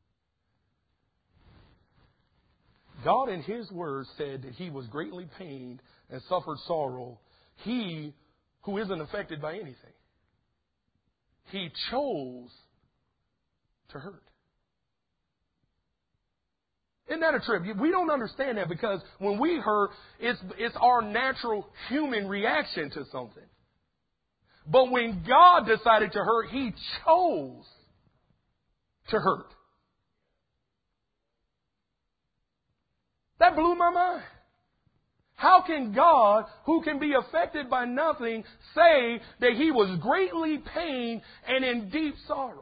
God in His Word said that He was greatly pained and suffered sorrow. He who isn't affected by anything. He chose to hurt. Isn't that a trip? We don't understand that, because when we hurt, it's our natural human reaction to something. But when God decided to hurt, He chose to hurt. That blew my mind. How can God, who can be affected by nothing, say that He was greatly pained and in deep sorrow?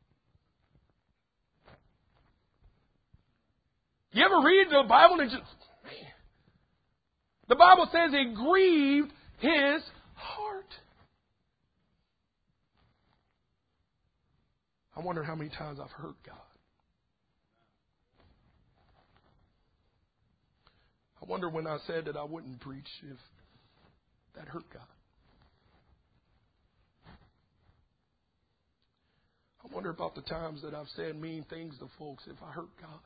You ever read the Bible and just, man, the Bible says it grieved His heart. I wonder how many times I've hurt God. I wonder when I said that I wouldn't preach if that hurt God. I wonder about the times that I've said mean things to folks if I hurt God.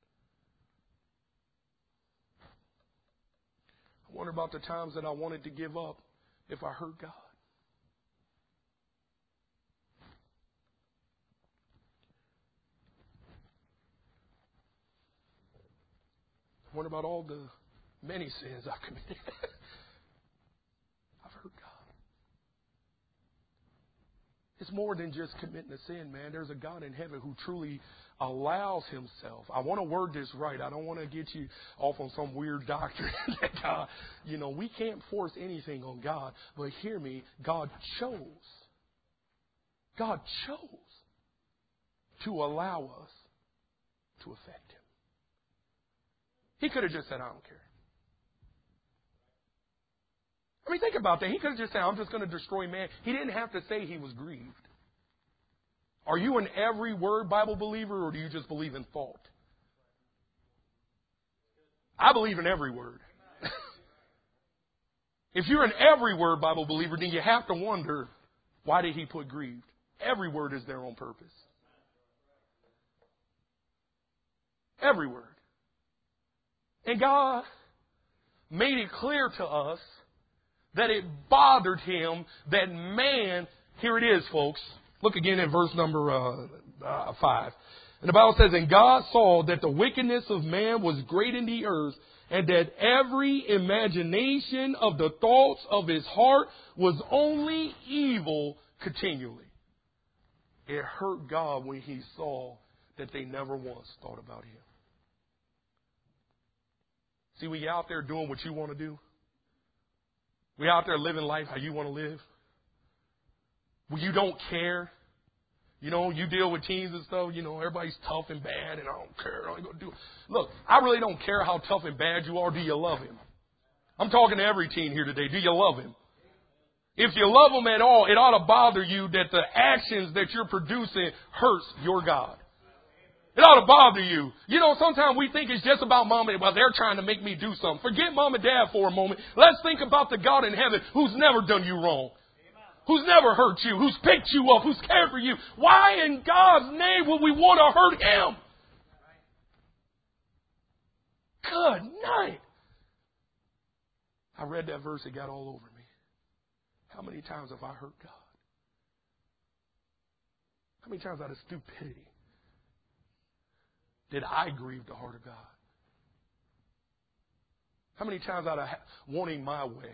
I wonder about the times that I wanted to give up if I hurt God. I wonder about all the many sins I've committed. I've hurt God. It's more than just committing a sin, man. There's a God in heaven who truly allows Himself. I want to word this right. I don't want to get you off on some weird doctrine that God, we can't force anything on God. But hear me, God chose to allow us to affect Him. He could have just said, I don't care. I mean, think about that. He could have just said, I'm just going to destroy man. He didn't have to say He was grieved. Are you an every word Bible believer, or do you just believe in thought? I believe in every word. If you're an every word Bible believer, then you have to wonder, why did He put grieved? Every word is there on purpose. Every word. And God made it clear to us that it bothered Him that man, here it is, folks. Look again at verse number 5. And the Bible says, and God saw that the wickedness of man was great in the earth, and that every imagination of the thoughts of his heart was only evil continually. It hurt God when He saw that they never once thought about Him. See, when you're out there doing what you want to do, when you're out there living life how you want to live, when you don't care, you deal with teens and stuff, everybody's tough and bad, and I don't care, I ain't gonna do it. Look, I really don't care how tough and bad you are. Do you love Him? I'm talking to every teen here today. Do you love Him? If you love Him at all, it ought to bother you that the actions that you're producing hurts your God. It ought to bother you. Sometimes we think it's just about mom and dad. Well, they're trying to make me do something. Forget mom and dad for a moment. Let's think about the God in heaven who's never done you wrong. Who's never hurt you. Who's picked you up. Who's cared for you. Why in God's name would we want to hurt Him? Good night. I read that verse. It got all over me. How many times have I hurt God? How many times out of stupidity did I grieve the heart of God? How many times out of wanting my way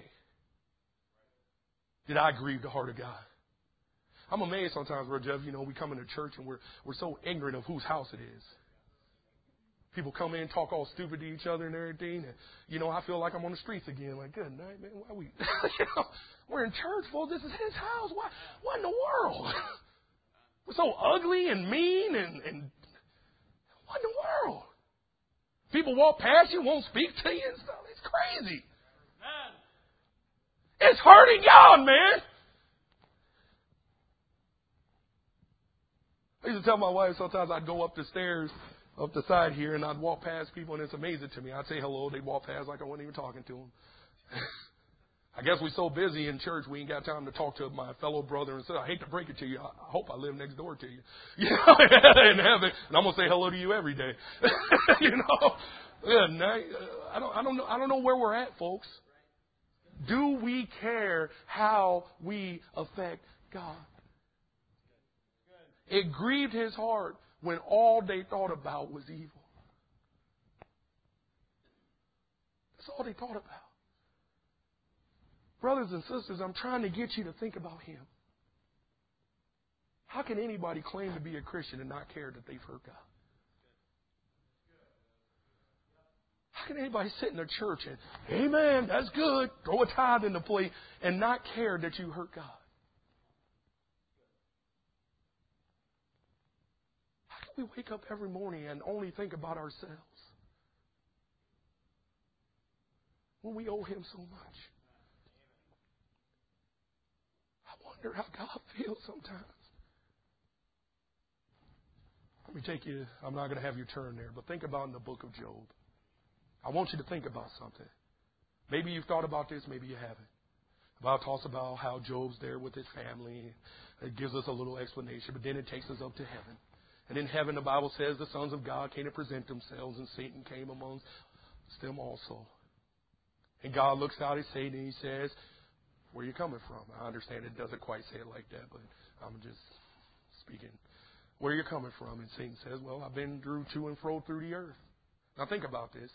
did I grieve the heart of God? I'm amazed sometimes, Brother Jeff, we come into church and we're so ignorant of whose house it is. People come in, talk all stupid to each other and everything. And, I feel like I'm on the streets again. Like, good night, man. Why we? We're in church, folks. This is his house. What in the world? We're so ugly and mean and what in the world? People walk past you, won't speak to you and stuff. It's crazy. It's hurting God, man. I used to tell my wife sometimes I'd go up the stairs, up the side here, and I'd walk past people, and it's amazing to me. I'd say hello, they'd walk past like I wasn't even talking to them. I guess we're so busy in church, we ain't got time to talk to my fellow brother and sister. I hate to break it to you. I hope I live next door to you. In heaven. And I'm going to say hello to you every day. Good night. I don't know where we're at, folks. Do we care how we affect God? It grieved his heart when all they thought about was evil. That's all they thought about. Brothers and sisters, I'm trying to get you to think about him. How can anybody claim to be a Christian and not care that they've hurt God? How can anybody sit in a church and, amen, that's good, throw a tithe in the plate and not care that you hurt God? How can we wake up every morning and only think about ourselves when we owe him so much? I wonder how God feels sometimes. Let me take you, I'm not going to have you turn there, but think about in the book of Job. I want you to think about something. Maybe you've thought about this, maybe you haven't. The Bible talks about how Job's there with his family. It gives us a little explanation, but then it takes us up to heaven. And in heaven, the Bible says the sons of God came to present themselves, and Satan came amongst them also. And God looks out at Satan and he says, where are you coming from? I understand it doesn't quite say it like that, but I'm just speaking. Where are you coming from? And Satan says, well, I've been to and fro through the earth. Now think about this.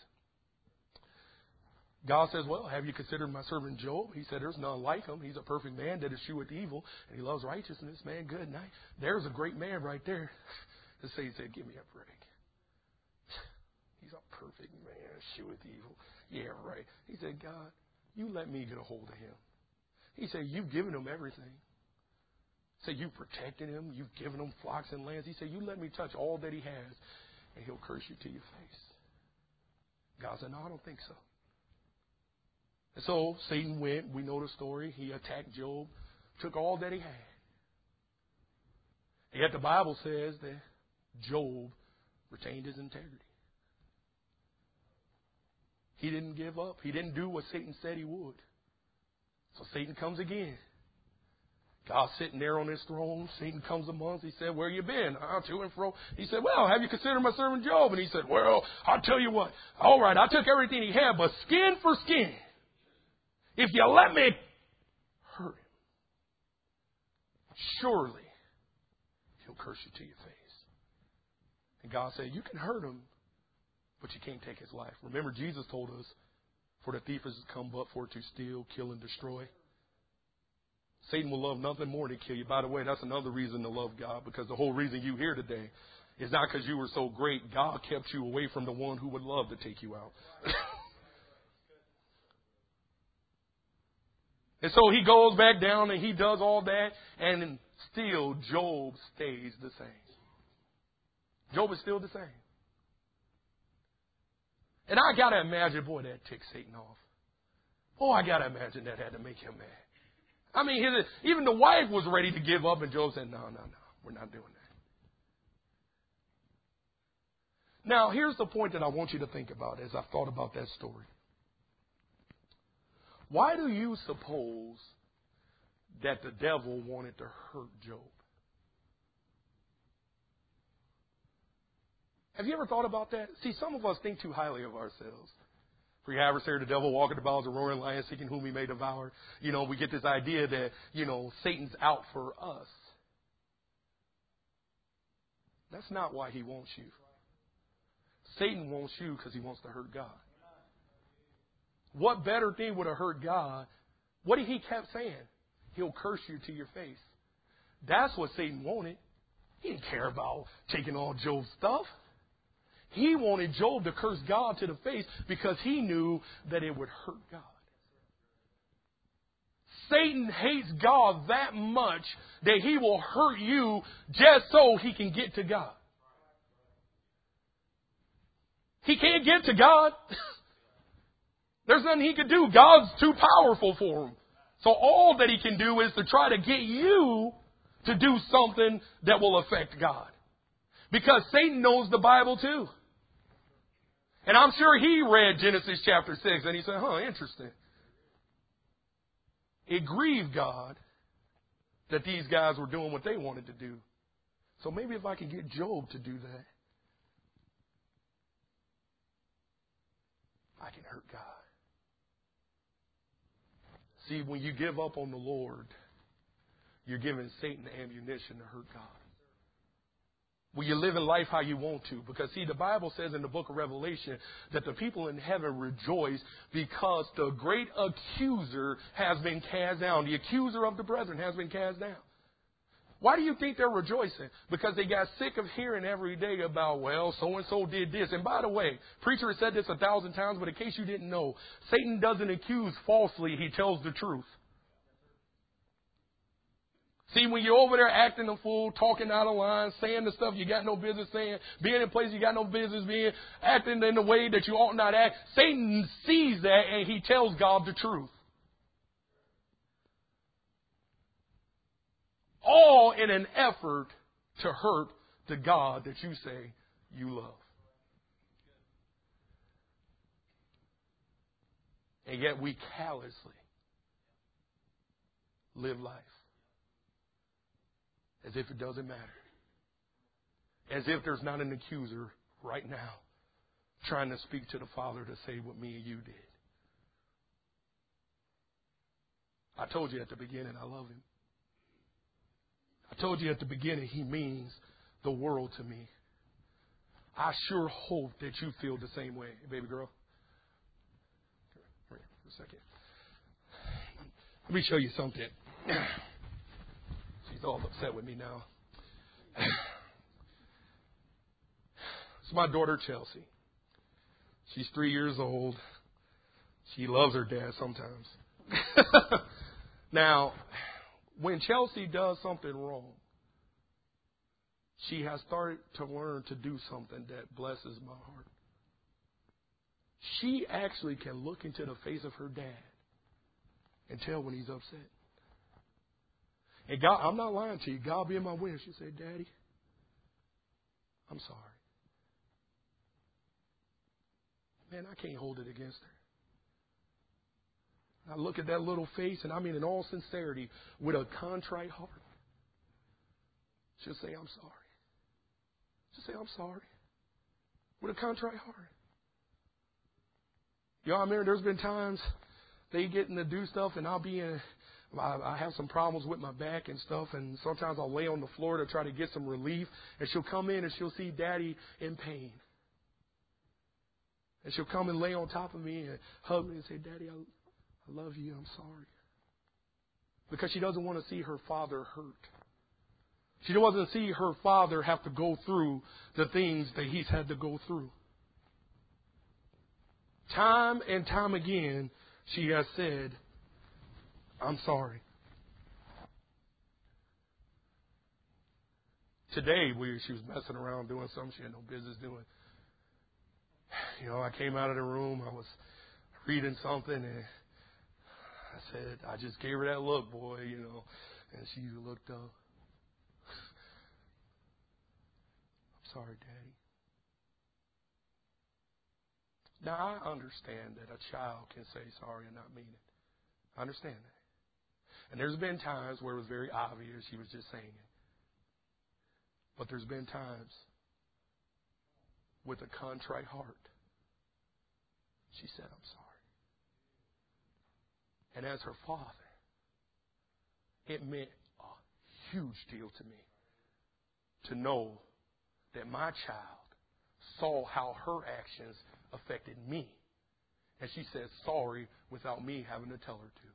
God says, well, have you considered my servant Job? He said, there's none like him. He's a perfect man that escheweth evil, and he loves righteousness. Man, good night. There's a great man right there. And Satan said, give me a break. He's a perfect man, escheweth evil. Yeah, right. He said, God, you let me get a hold of him. He said, you've given him everything. He said, you've protected him. You've given him flocks and lands. He said, you let me touch all that he has, and he'll curse you to your face. God said, no, I don't think so. And so Satan went. We know the story. He attacked Job, took all that he had. And yet the Bible says that Job retained his integrity. He didn't give up. He didn't do what Satan said he would. So Satan comes again. God's sitting there on his throne. Satan comes amongst. He said, where you been? To and fro. He said, well, have you considered my servant Job? And he said, well, I'll tell you what. All right, I took everything he had, but skin for skin. If you let me hurt him, surely he'll curse you to your face. And God said, you can hurt him, but you can't take his life. Remember, Jesus told us, for the thief has come but for to steal, kill, and destroy. Satan will love nothing more than kill you. By the way, that's another reason to love God, because the whole reason you're here today is not because you were so great. God kept you away from the one who would love to take you out. And so he goes back down and he does all that, and still Job stays the same. Job is still the same. And I got to imagine, boy, that ticked Satan off. Oh, I got to imagine that had to make him mad. I mean, even the wife was ready to give up, and Job said, no, we're not doing that. Now, here's the point that I want you to think about as I've thought about that story. Why do you suppose that the devil wanted to hurt Job? Have you ever thought about that? See, some of us think too highly of ourselves. For your adversary, the devil, walking about as a roaring lion, seeking whom he may devour. We get this idea that, Satan's out for us. That's not why he wants you. Satan wants you because he wants to hurt God. What better thing would have hurt God? What did he kept saying? He'll curse you to your face. That's what Satan wanted. He didn't care about taking all Job's stuff. He wanted Job to curse God to the face because he knew that it would hurt God. Satan hates God that much that he will hurt you just so he can get to God. He can't get to God. There's nothing he can do. God's too powerful for him. So all that he can do is to try to get you to do something that will affect God. Because Satan knows the Bible too. And I'm sure he read Genesis chapter 6 and he said, interesting. It grieved God that these guys were doing what they wanted to do. So maybe if I can get Job to do that, I can hurt God. See, when you give up on the Lord, you're giving Satan ammunition to hurt God. When you live in life how you want to. Because, see, the Bible says in the book of Revelation that the people in heaven rejoice because the great accuser has been cast down. The accuser of the brethren has been cast down. Why do you think they're rejoicing? Because they got sick of hearing every day about, well, so-and-so did this. And by the way, preacher has said this 1,000 times, but in case you didn't know, Satan doesn't accuse falsely. He tells the truth. See, when you're over there acting a fool, talking out of line, saying the stuff you got no business saying, being in places you got no business being, acting in the way that you ought not act, Satan sees that and he tells God the truth. All in an effort to hurt the God that you say you love. And yet we callously live life as if it doesn't matter. As if there's not an accuser right now trying to speak to the Father to say what me and you did. I told you at the beginning I love him. I told you at the beginning he means the world to me. I sure hope that you feel the same way. Hey, baby girl. Come here for a second. Let me show you something. She's all upset with me now. It's my daughter, Chelsea. She's 3 years old. She loves her dad sometimes. Now, when Chelsea does something wrong, she has started to learn to do something that blesses my heart. She actually can look into the face of her dad and tell when he's upset. And God, I'm not lying to you. God be in my witness. She said, Daddy, I'm sorry. Man, I can't hold it against her. I look at that little face, and I mean in all sincerity, with a contrite heart. She'll say, I'm sorry. She'll say, I'm sorry. With a contrite heart. You know, I mean, there's been times they getting to do stuff, and I have some problems with my back and stuff, and sometimes I'll lay on the floor to try to get some relief, and she'll come in and she'll see Daddy in pain. And she'll come and lay on top of me and hug me and say, Daddy, I love you. I'm sorry. Because she doesn't want to see her father hurt. She doesn't want to see her father have to go through the things that he's had to go through. Time and time again, she has said, I'm sorry. Today, she was messing around doing something she had no business doing. You know, I came out of the room. I was reading something, and I said, I just gave her that look, boy, you know. And she looked up. I'm sorry, Daddy. Now, I understand that a child can say sorry and not mean it. I understand that. And there's been times where it was very obvious she was just saying it. But there's been times with a contrite heart, she said, I'm sorry. And as her father, it meant a huge deal to me to know that my child saw how her actions affected me. And she said sorry without me having to tell her to.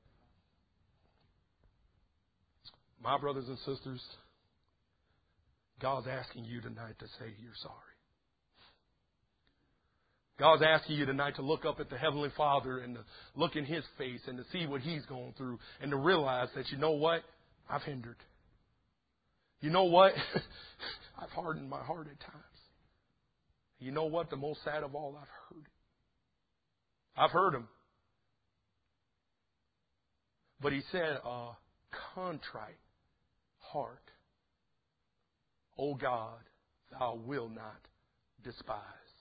My brothers and sisters, God's asking you tonight to say you're sorry. God's asking you tonight to look up at the Heavenly Father and to look in His face and to see what He's going through and to realize that, you know what? I've hindered. You know what? I've hardened my heart at times. You know what? The most sad of all, I've heard it. I've heard Him. But He said, a contrite heart, O God, Thou will not despise.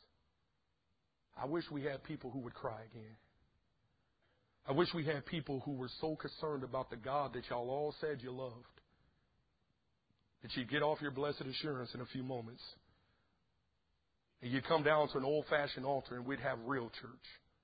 I wish we had people who would cry again. I wish we had people who were so concerned about the God that y'all all said you loved that you'd get off your blessed assurance in a few moments and you'd come down to an old-fashioned altar and we'd have real church.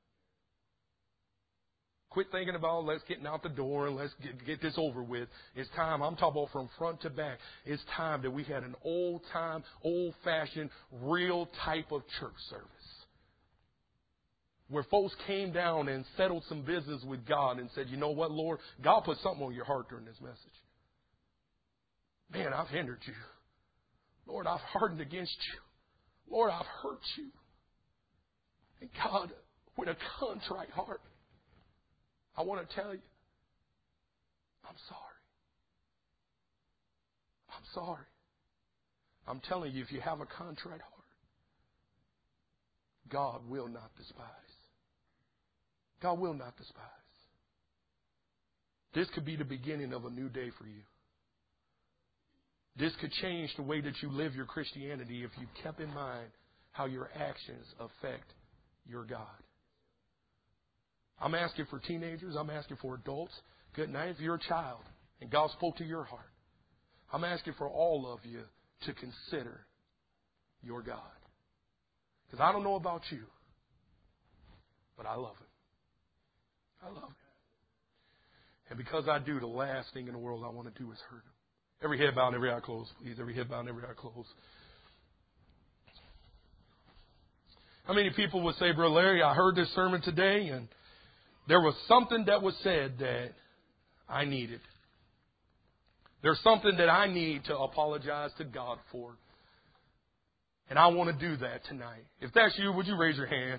Quit thinking about let's get out the door and let's get this over with. It's time. I'm talking about from front to back. It's time that we had an old-time, old-fashioned, real type of church service where folks came down and settled some business with God and said, you know what, Lord, God put something on your heart during this message. Man, I've hindered you. Lord, I've hardened against you. Lord, I've hurt you. And God, with a contrite heart, I want to tell you, I'm sorry. I'm sorry. I'm telling you, if you have a contrite heart, God will not despise. God will not despise. This could be the beginning of a new day for you. This could change the way that you live your Christianity if you kept in mind how your actions affect your God. I'm asking for teenagers. I'm asking for adults. Good night. If you're a child and God spoke to your heart, I'm asking for all of you to consider your God. Because I don't know about you, but I love Him. I love Him. And because I do, the last thing in the world I want to do is hurt Him. Every head bowed and every eye closed, please. Every head bowed and every eye closed. How many people would say, Brother Larry, I heard this sermon today and there was something that was said that I needed. There's something that I need to apologize to God for. And I want to do that tonight. If that's you, would you raise your hand?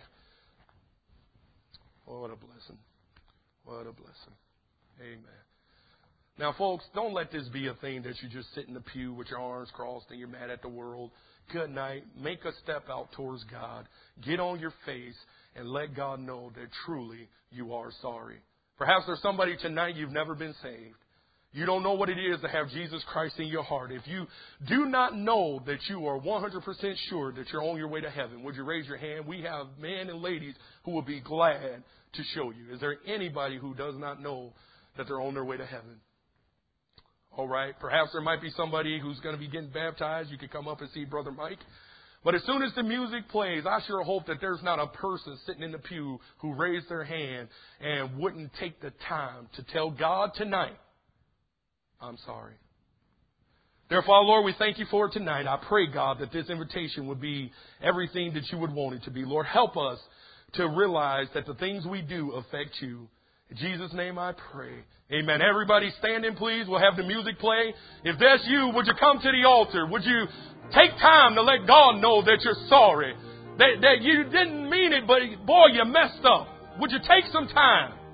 Oh, what a blessing. What a blessing. Amen. Now, folks, don't let this be a thing that you just sit in the pew with your arms crossed and you're mad at the world. Good night. Make a step out towards God. Get on your face and let God know that truly you are sorry. Perhaps there's somebody tonight you've never been saved. You don't know what it is to have Jesus Christ in your heart. If you do not know that you are 100% sure that you're on your way to heaven, would you raise your hand? We have men and ladies who will be glad to show you. Is there anybody who does not know that they're on their way to heaven? All right. Perhaps there might be somebody who's going to be getting baptized. You could come up and see Brother Mike. But as soon as the music plays, I sure hope that there's not a person sitting in the pew who raised their hand and wouldn't take the time to tell God tonight, I'm sorry. Therefore, Lord, we thank you for it tonight. I pray, God, that this invitation would be everything that you would want it to be. Lord, help us to realize that the things we do affect you. In Jesus' name I pray. Amen. Everybody standing, please. We'll have the music play. If that's you, would you come to the altar? Would you take time to let God know that you're sorry? That you didn't mean it, but boy, you messed up. Would you take some time?